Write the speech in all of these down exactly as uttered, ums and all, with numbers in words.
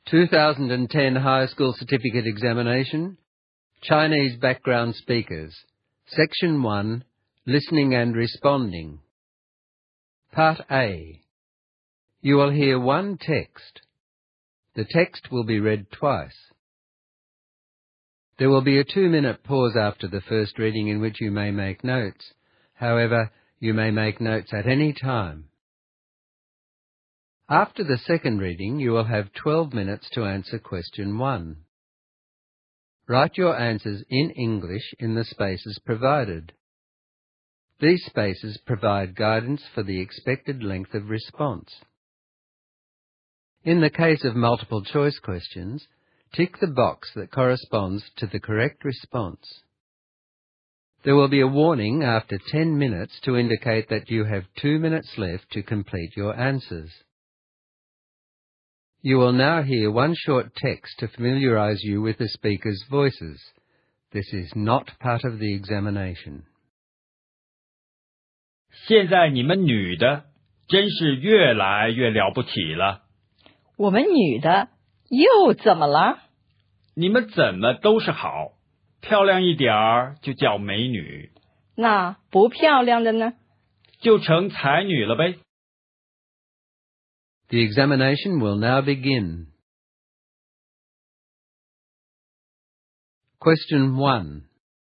two thousand ten High School Certificate Examination, Chinese Background Speakers, Section one, Listening and Responding. Part A. You will hear one text. The text will be read twice. There will be a two-minute pause after the first reading in which you may make notes. However, you may make notes at any time. After the second reading, you will have twelve minutes to answer question one. Write your answers in English in the spaces provided. These spaces provide guidance for the expected length of response. In the case of multiple choice questions, tick the box that corresponds to the correct response. There will be a warning after ten minutes to indicate that you have two minutes left to complete your answers. You will now hear one short text to familiarize you with the speakers' voices. This is not part of the examination. 现在你们女的真是越来越了不起了。 我们女的又怎么了？ 你们怎么都是好，漂亮一点儿就叫美女。 那不漂亮的呢？ 就成才女了呗。 The examination will now begin. Question one.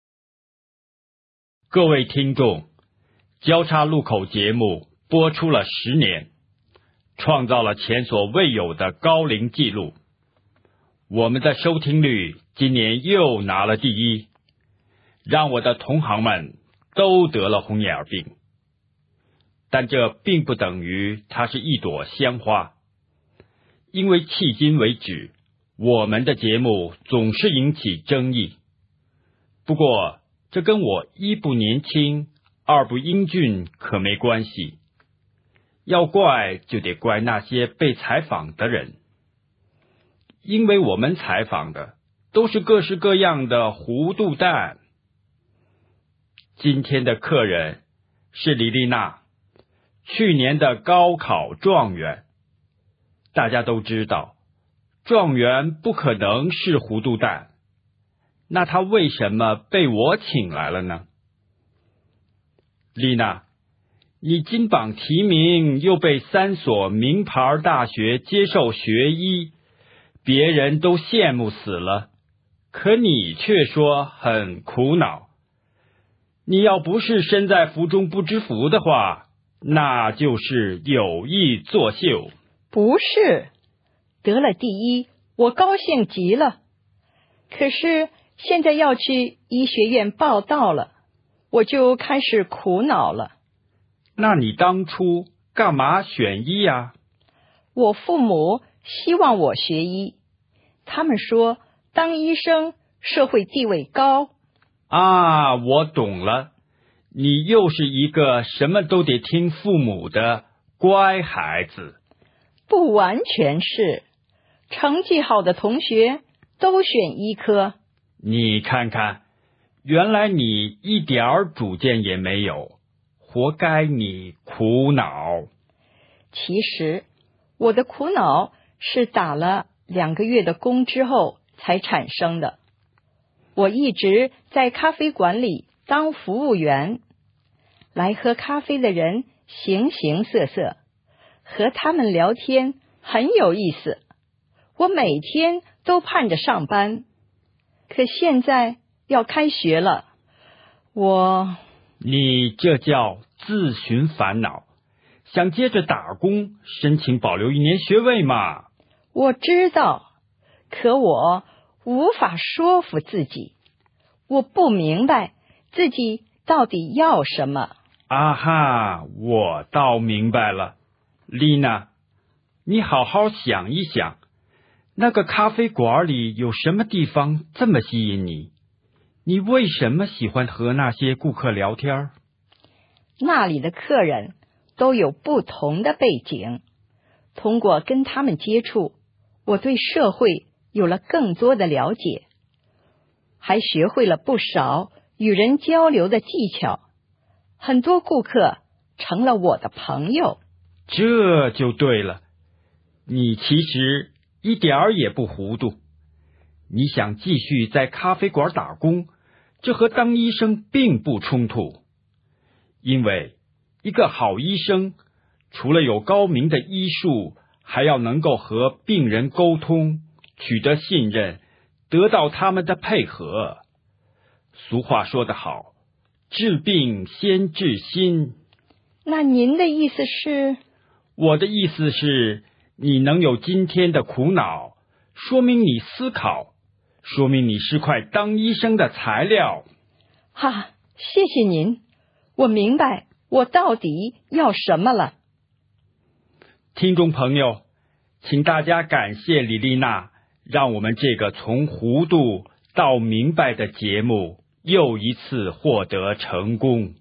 各位听众，交叉路口节目播出了十年，创造了前所未有的高龄纪录。我们的收听率今年又拿了第一，让我的同行们都得了红眼病。但这并不等于它是一朵香花，因为迄今为止，我们的节目总是引起争议。不过，这跟我一不年轻，二不英俊可没关系。要怪就得怪那些被采访的人，因为我们采访的都是各式各样的糊涂蛋。今天的客人是李丽娜，去年的高考状元。大家都知道，状元不可能是糊涂蛋，那他为什么被我请来了呢？丽娜，你金榜题名，又被三所名牌大学接受学医，别人都羡慕死了，可你却说很苦恼。你要不是身在福中不知福的话，那就是有意作秀。 不是，得了第一，我高兴极了。可是现在要去医学院报到了，我就开始苦恼了。 那你当初干嘛选医呀？ 我父母希望我学医，他们说当医生社会地位高。 啊，我懂了，你又是一个什么都得听父母的乖孩子。 不完全是，成绩好的同学都选医科。 你看看，原来你一点儿主见也没有，活该你苦恼。 其实我的苦恼是打了两个月的工之后才产生的。我一直在咖啡馆里当服务员，来喝咖啡的人形形色色，和他们聊天很有意思。我每天都盼着上班，可现在要开学了，我…… 你这叫自寻烦恼，想接着打工，申请保留一年学位嘛。 我知道，可我无法说服自己，我不明白自己到底要什么。 啊哈，我倒明白了。丽娜，你好好想一想，那个咖啡馆里有什么地方这么吸引你？你为什么喜欢和那些顾客聊天？ 那里的客人都有不同的背景，通过跟他们接触，我对社会有了更多的了解，还学会了不少与人交流的技巧。很多顾客成了我的朋友。 这就对了，你其实一点儿也不糊涂。你想继续在咖啡馆打工，这和当医生并不冲突。因为一个好医生，除了有高明的医术，还要能够和病人沟通，取得信任，得到他们的配合。俗话说得好，治病先治心。 那您的意思是？ 我的意思是，你能有今天的苦恼，说明你思考，说明你是块当医生的材料。 哈，谢谢您，我明白我到底要什么了。 听众朋友，请大家感谢李丽娜，让我们这个从糊涂到明白的节目又一次获得成功。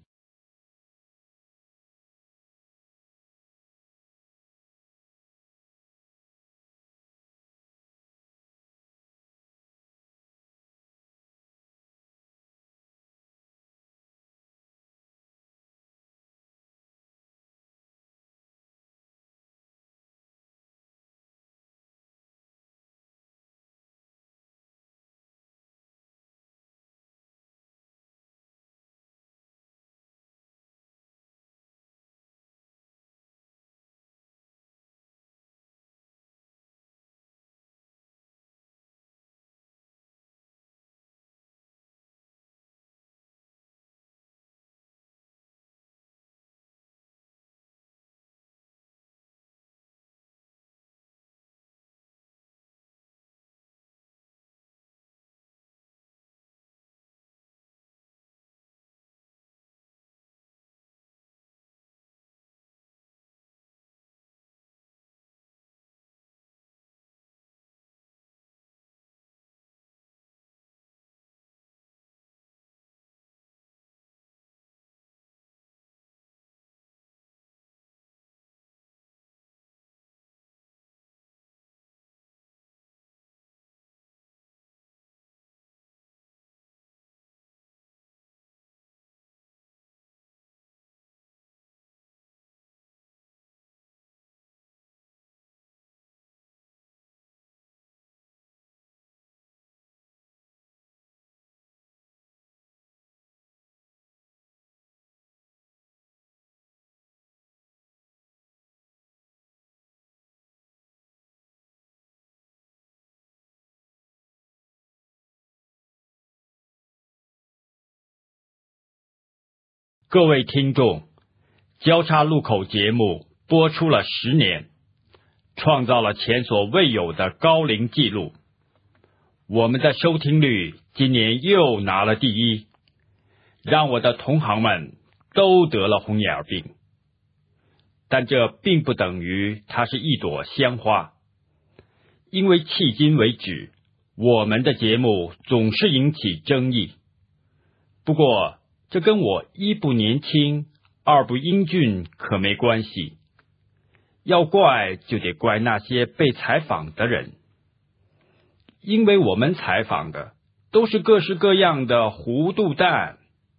各位听众，交叉路口节目播出了十年，创造了前所未有的高龄纪录。我们的收听率今年又拿了第一，让我的同行们都得了红眼病。但这并不等于它是一朵香花，因为迄今为止，我们的节目总是引起争议。不过这跟我一不年轻，二不英俊可没关系。要怪就得怪那些被采访的人，因为我们采访的都是各式各样的糊涂蛋。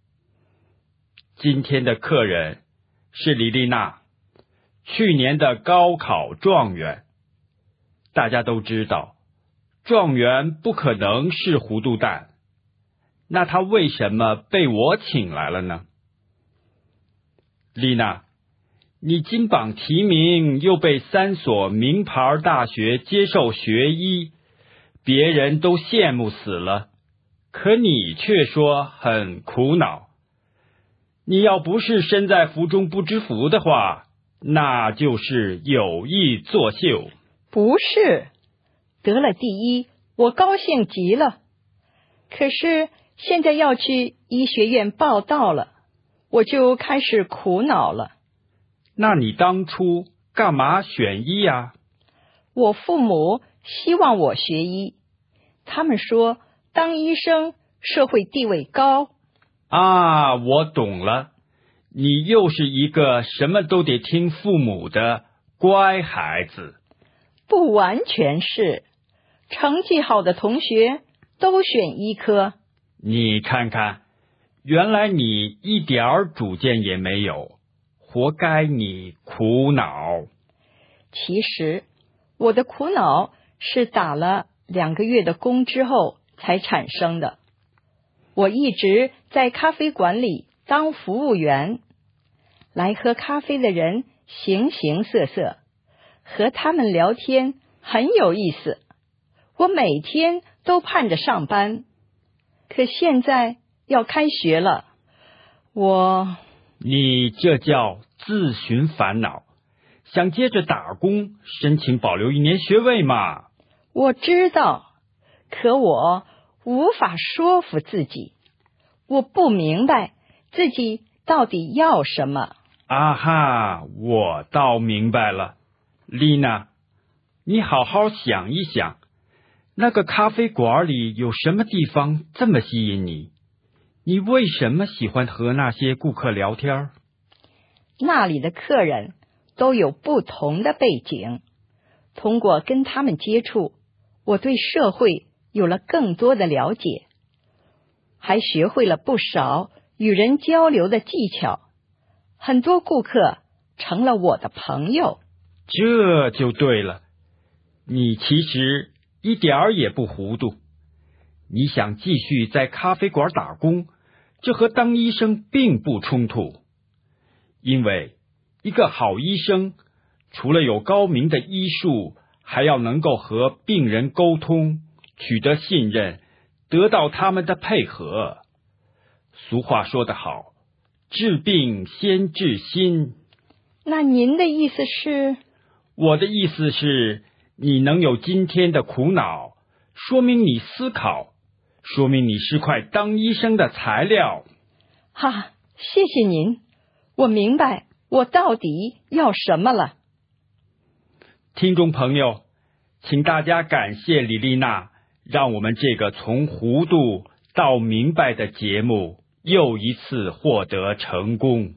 今天的客人是李丽娜，去年的高考状元。大家都知道，状元不可能是糊涂蛋。那他为什么被我请来了呢？丽娜，你金榜题名，又被三所名牌大学接受学医，别人都羡慕死了，可你却说很苦恼。你要不是身在福中不知福的话，那就是有意作秀。 不是，得了第一，我高兴极了。可是现在要去医学院报到了，我就开始苦恼了。 那你当初干嘛选医呀？ 我父母希望我学医，他们说当医生社会地位高。 啊，我懂了，你又是一个什么都得听父母的乖孩子。 不完全是，成绩好的同学都选医科。 你看看，原来你一点儿主见也没有，活该你苦恼。 其实我的苦恼是打了两个月的工之后才产生的。我一直在咖啡馆里当服务员，来喝咖啡的人形形色色，和他们聊天很有意思。我每天都盼着上班，可现在要开学了，我…… 你这叫自寻烦恼，想接着打工申请保留一年学位嘛？ 我知道，可我无法说服自己，我不明白自己到底要什么。 啊哈，我倒明白了。丽娜，你好好想一想，那个咖啡馆里有什么地方这么吸引你？你为什么喜欢和那些顾客聊天？ 那里的客人都有不同的背景，通过跟他们接触，我对社会有了更多的了解，还学会了不少与人交流的技巧。很多顾客成了我的朋友。 这就对了，你其实一点儿也不糊涂。你想继续在咖啡馆打工，这和当医生并不冲突。因为一个好医生，除了有高明的医术，还要能够和病人沟通，取得信任，得到他们的配合。俗话说得好，治病先治心。 那您的意思是？ 我的意思是，你能有今天的苦恼，说明你思考，说明你是块当医生的材料。 哈，谢谢您，我明白我到底要什么了。 听众朋友，请大家感谢李丽娜，让我们这个从糊涂到明白的节目又一次获得成功。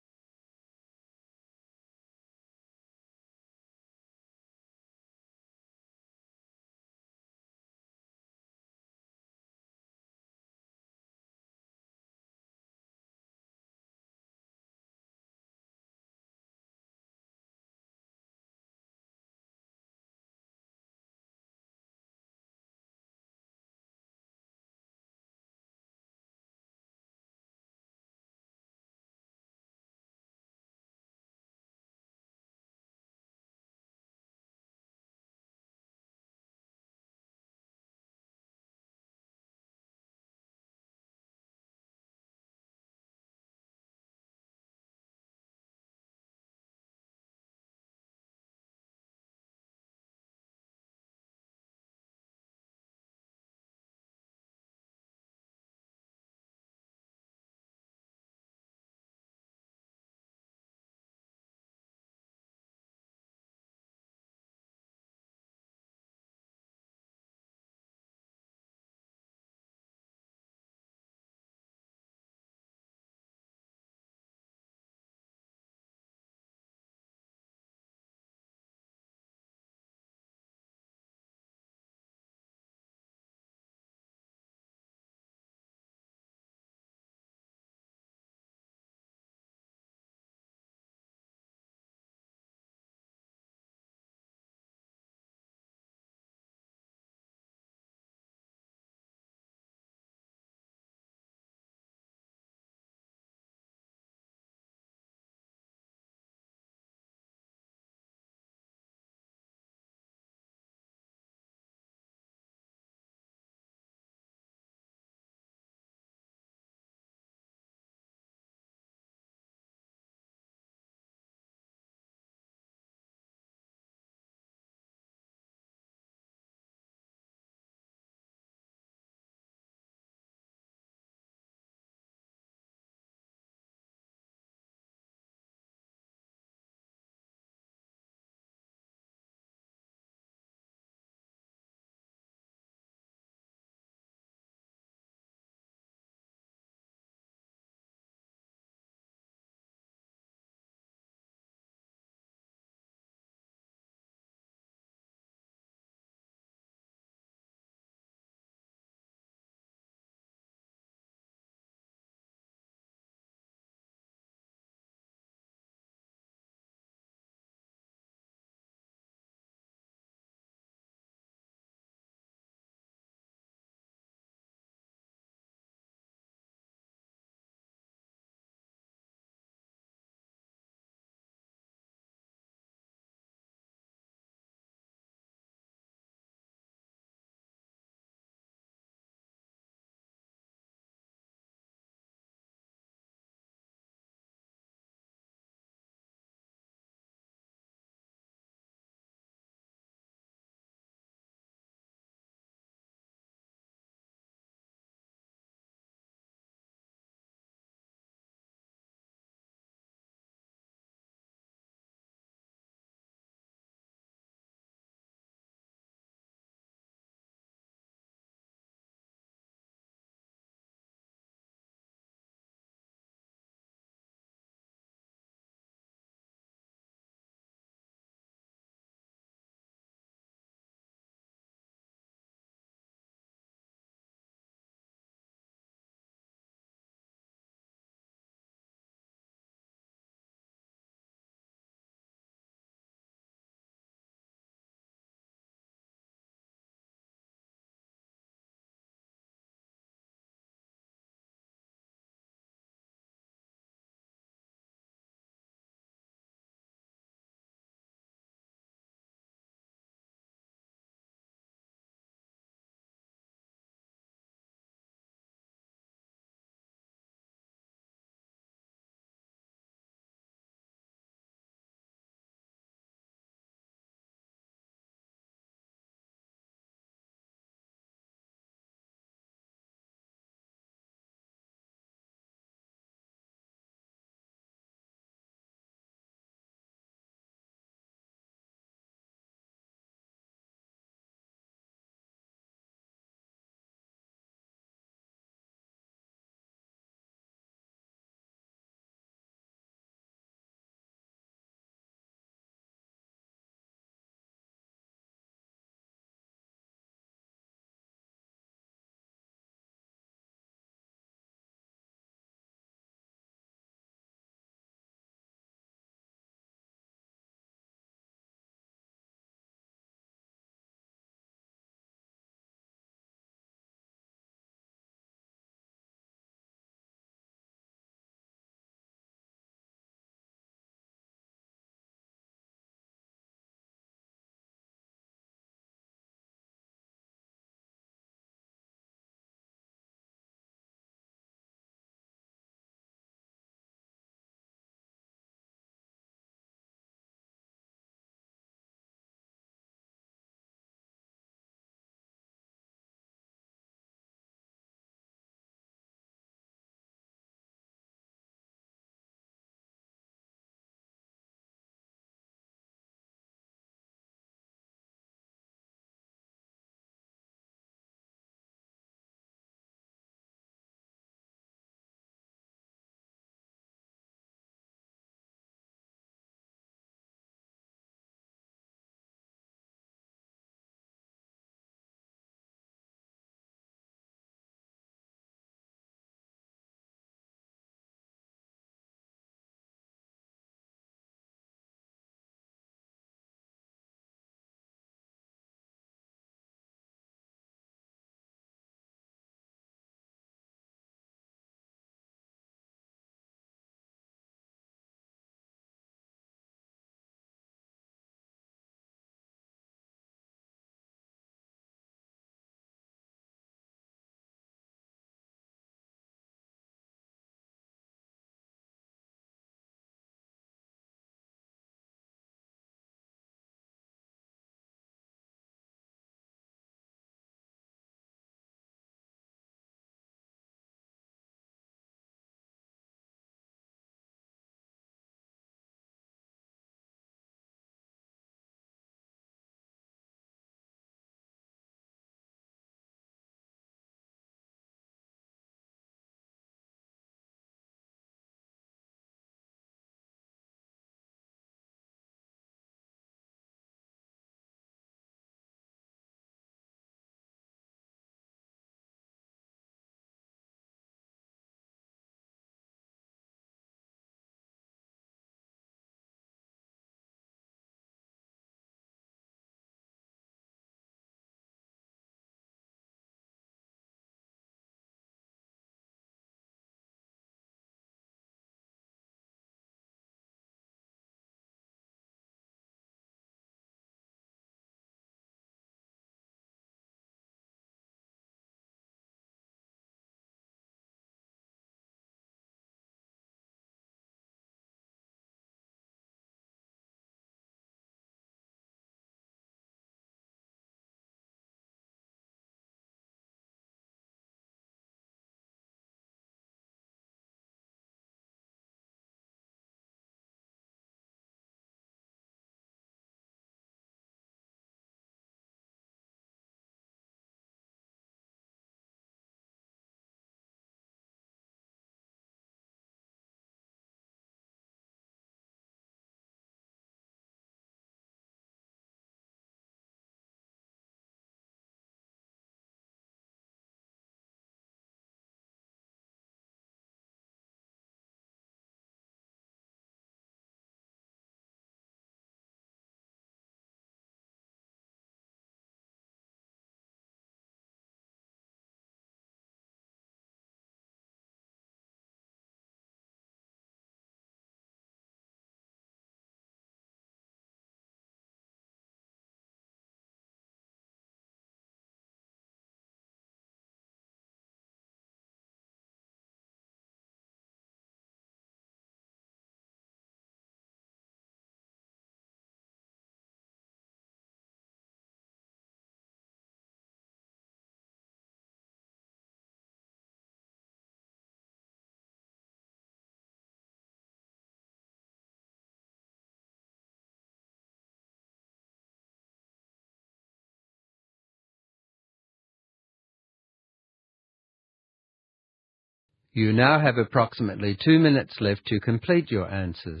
You now have approximately two minutes left to complete your answers.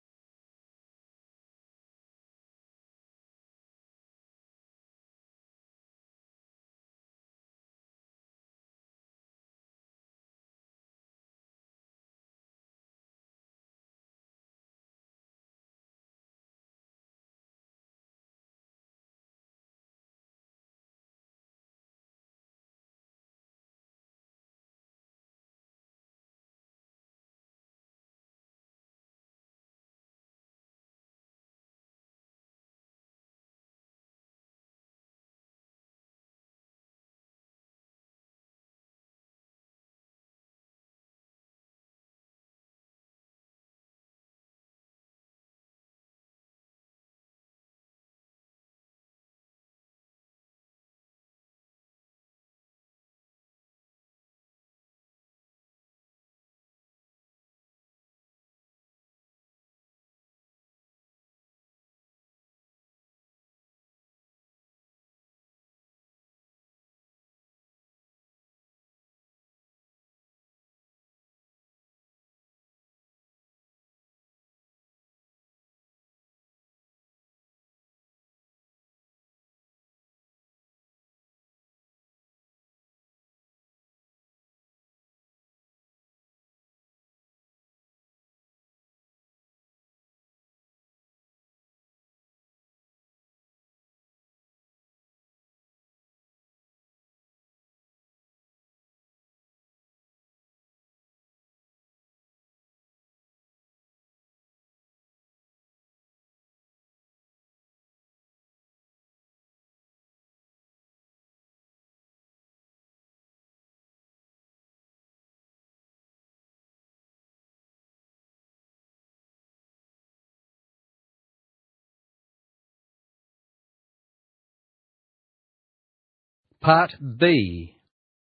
Part B.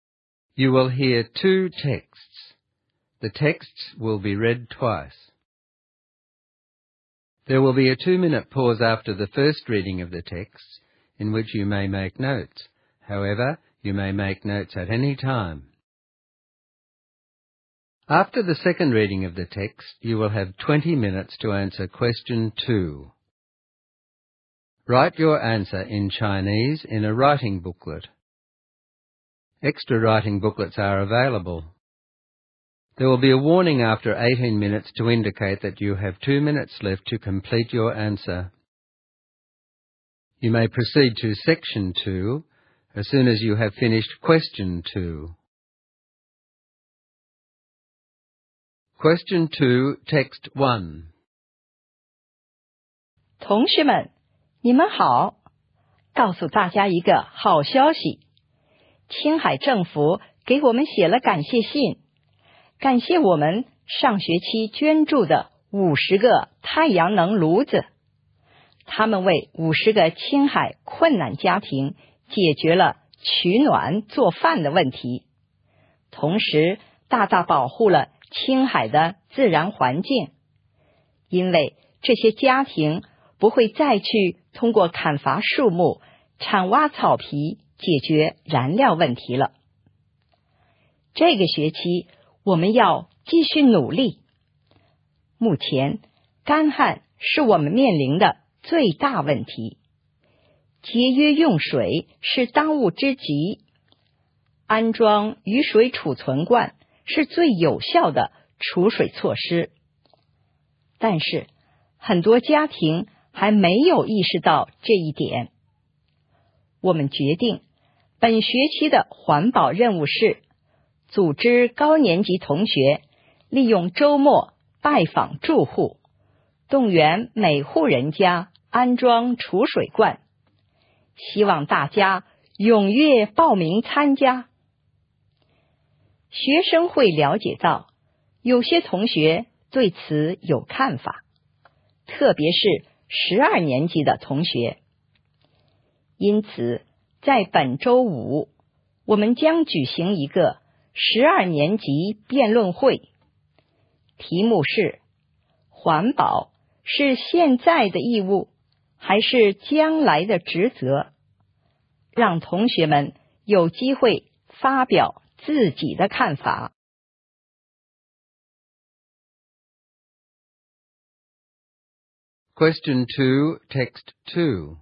You will hear two texts. The texts will be read twice. There will be a two-minute pause after the first reading of the texts, in which you may make notes. However, you may make notes at any time. After the second reading of the text, you will have twenty minutes to answer question two. Write your answer in Chinese in a writing booklet. Extra writing booklets are available. There will be a warning after eighteen minutes to indicate that you have two minutes left to complete your answer. You may proceed to section two as soon as you have finished question two. Question two, text one. 同学们，你们好，告诉大家一个好消息。青海政府给我们写了感谢信，感谢我们上学期捐助的五十个太阳能炉子，他们为五十个青海困难家庭解决了取暖做饭的问题，同时大大保护了青海的自然环境，因为这些家庭不会再去通过砍伐树木、铲挖草皮解决燃料问题了。这个学期我们要继续努力。目前干旱是我们面临的最大问题，节约用水是当务之急，安装雨水储存罐是最有效的储水措施。但是很多家庭还没有意识到这一点。我们决定本学期的环保任务是组织高年级同学利用周末拜访住户，动员每户人家安装储水罐，希望大家踊跃报名参加。学生会了解到，有些同学对此有看法，特别是十二年级的同学。因此，在本周五，我们将举行一个十二年级辩论会，题目是：环保是现在的义务，还是将来的职责？让同学们有机会发表自己的看法。 Question two, Text two.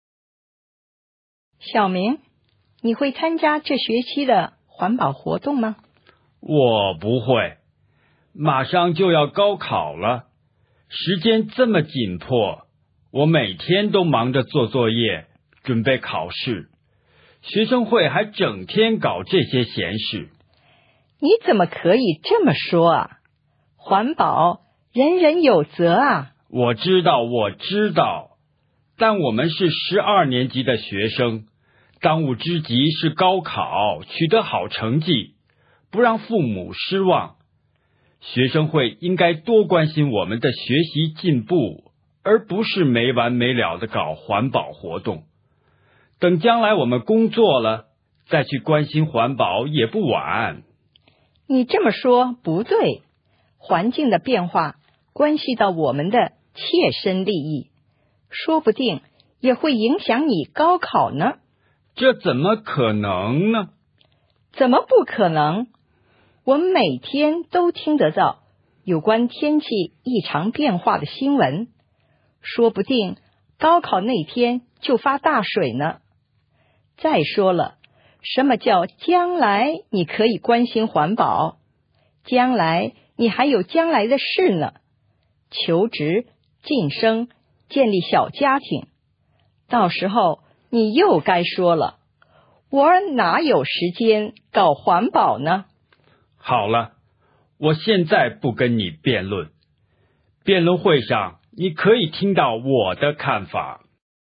小明，你会参加这学期的环保活动吗？ 我不会，马上就要高考了，时间这么紧迫，我每天都忙着做作业，准备考试，学生会还整天搞这些闲事。 你怎么可以这么说啊？环保人人有责啊！ 我知道，我知道，但我们是十二年级的学生，当务之急是高考，取得好成绩，不让父母失望。学生会应该多关心我们的学习进步，而不是没完没了的搞环保活动。等将来我们工作了，再去关心环保也不晚。 你这么说不对，环境的变化关系到我们的切身利益，说不定也会影响你高考呢。 这怎么可能呢？ 怎么不可能？我们每天都听得到有关天气异常变化的新闻，说不定高考那天就发大水呢。再说了，什么叫将来你可以关心环保？将来你还有将来的事呢，求职、晋升、建立小家庭，到时候你又该说了，我哪有时间搞环保呢？ 好了，我现在不跟你辩论，辩论会上你可以听到我的看法。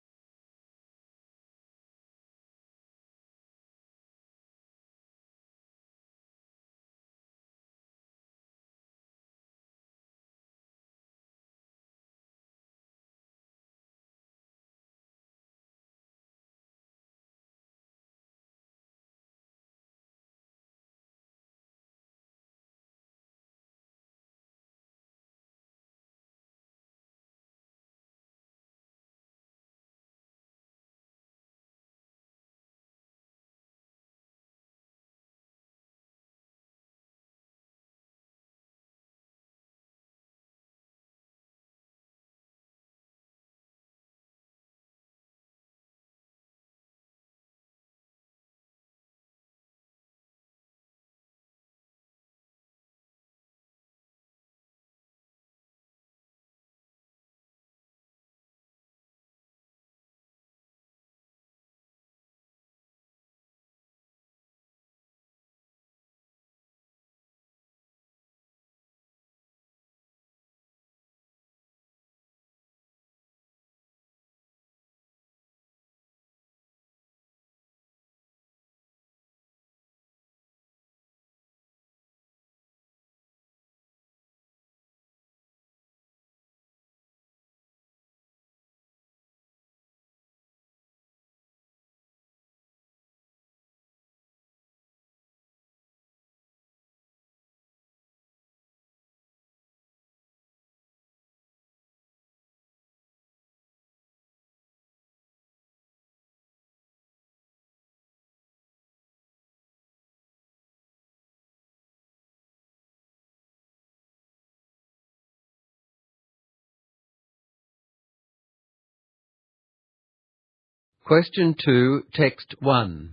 Question two, Text one.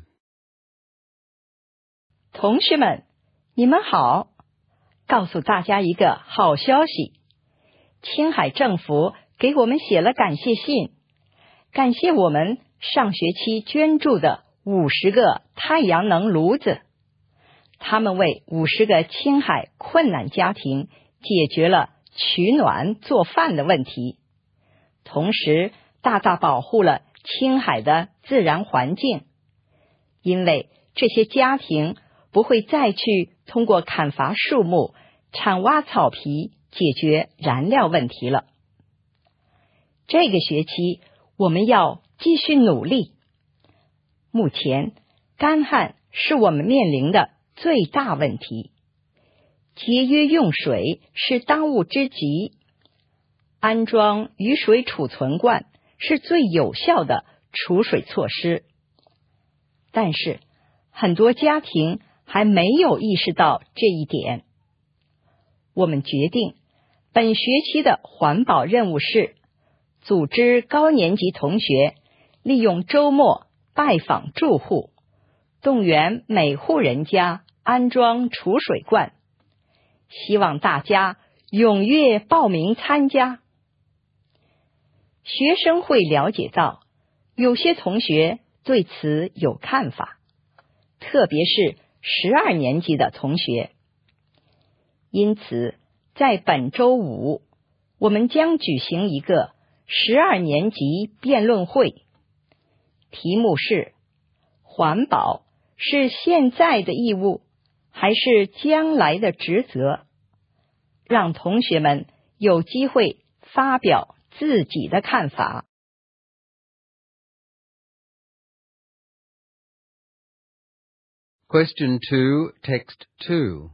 同学们，你们好，告诉大家一个好消息，青海政府给我们写了感谢信，感谢我们上学期捐助的五十个太阳能炉子，他们为五十个青海困难家庭解决了取暖做饭的问题，同时大大保护了青海的自然环境，因为这些家庭不会再去通过砍伐树木、铲挖草皮解决燃料问题了。这个学期我们要继续努力。目前干旱是我们面临的最大问题，节约用水是当务之急，安装雨水储存罐是最有效的储水措施。但是很多家庭还没有意识到这一点。我们决定本学期的环保任务是组织高年级同学利用周末拜访住户，动员每户人家安装储水罐，希望大家踊跃报名参加。学生会了解到，有些同学对此有看法，特别是十二年级的同学。因此，在本周五，我们将举行一个十二年级辩论会，题目是：环保是现在的义务，还是将来的职责？让同学们有机会发表自己的看法。 Question two, Text two.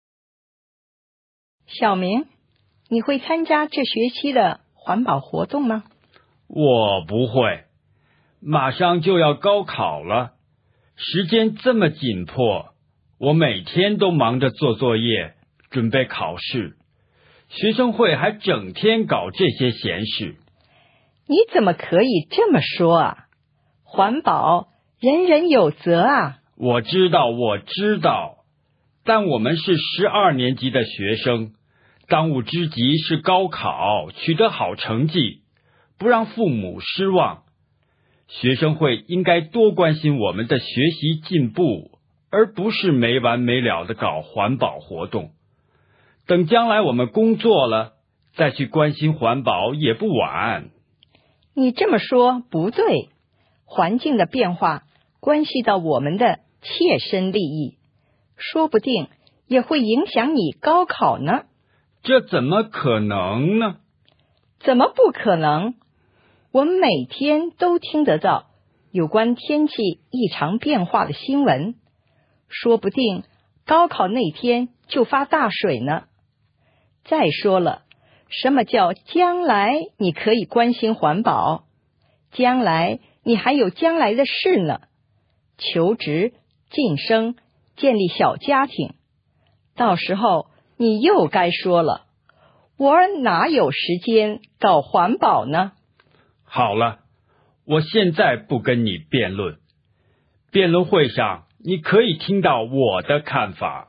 小明，你会参加这学期的环保活动吗？ 我不会，马上就要高考了，时间这么紧迫，我每天都忙着做作业，准备考试，学生会还整天搞这些闲事。 你怎么可以这么说啊？环保人人有责啊！ 我知道，我知道，但我们是十二年级的学生，当务之急是高考，取得好成绩，不让父母失望。学生会应该多关心我们的学习进步，而不是没完没了的搞环保活动。等将来我们工作了，再去关心环保也不晚。 你这么说不对，环境的变化关系到我们的切身利益，说不定也会影响你高考呢。 这怎么可能呢？ 怎么不可能？我们每天都听得到有关天气异常变化的新闻，说不定高考那天就发大水呢。再说了，什么叫将来你可以关心环保？将来你还有将来的事呢，求职、晋升、建立小家庭，到时候你又该说了，我儿哪有时间搞环保呢？ 好了，我现在不跟你辩论，辩论会上你可以听到我的看法。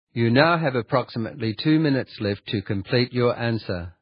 You now have approximately two minutes left to complete your answer.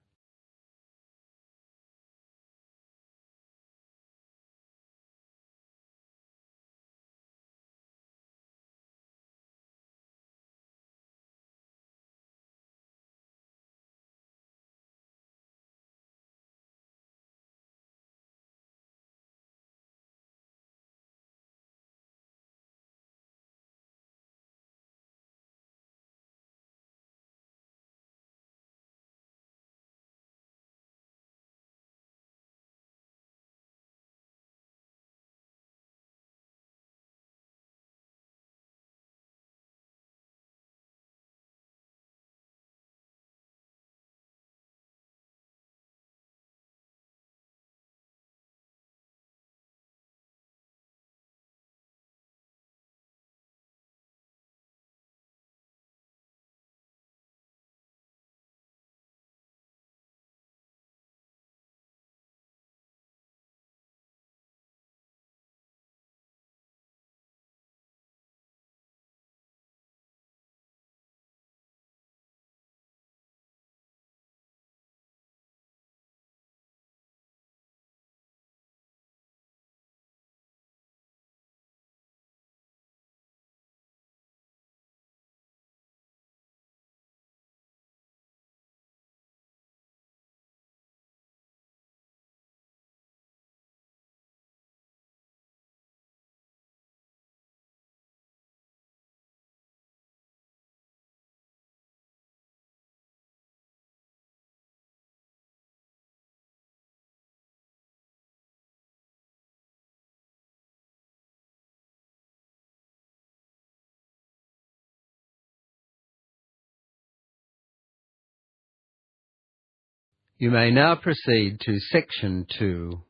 You may now proceed to Section two.